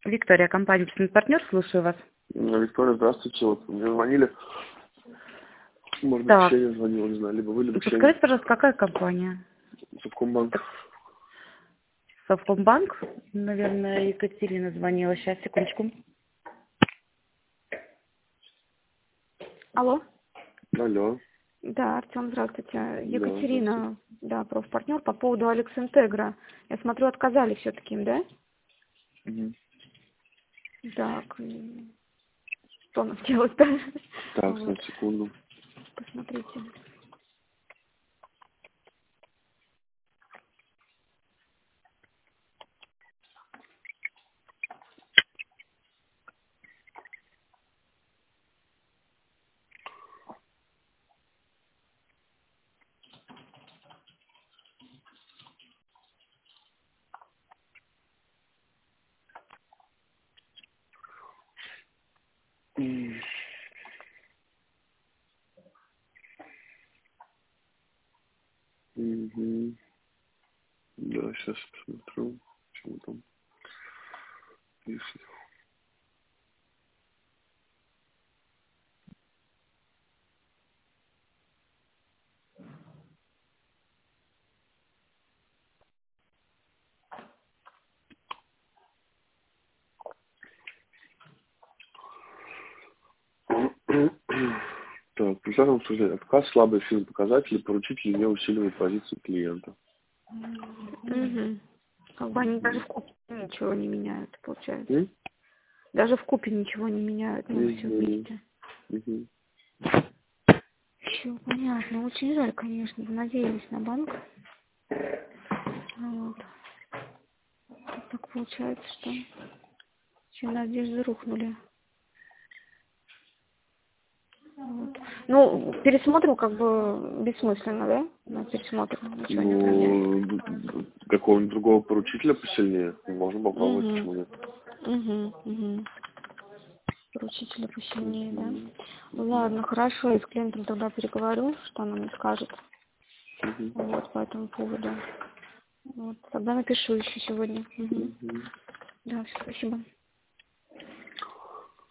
Виктория, компания «Партнер», слушаю вас. Виктория, здравствуйте. Вот мне звонили. Может быть, Так, Ксения звонила, не знаю, либо вы, либо Ксения. подскажите, пожалуйста, какая компания? Совкомбанк. Совкомбанк? Наверное, Екатерина звонила. Сейчас, секундочку. Алло. Алло. Да, Артем, здравствуйте. Да, Екатерина, да, профпартнер по поводу Алекс Интегра. Я смотрю, отказали все-таки им, да? Мгм. Так, что нам делать-то? Так, Вот, секунду. посмотрите. М. Мгм. Да, сейчас посмотрю, чего там пишет. Так, при каждом обсуждении отказ, слабые финпоказатели, поручитель не усиливает позицию клиента. Угу. Как бы они даже в купе ничего не меняют, получается. М? Даже в купе ничего не меняют, ну, все Мгм. вместе. Мгм. Все понятно. Очень жаль, конечно, надеялись на банк. Вот. Так получается, что все надежды рухнули. Вот. Ну, пересмотрим как бы бессмысленно, да? На пересмотр ничего не отменяет. Ну, какого-нибудь другого поручителя посильнее. Можно попробовать, почему нет. Угу. Поручителя посильнее, Мгм. да? Ладно, хорошо, я с клиентом тогда переговорю, что она мне скажет. Мгм. Вот, по этому поводу. Вот, тогда напишу еще сегодня. Угу. Мгм. Да, всё, спасибо.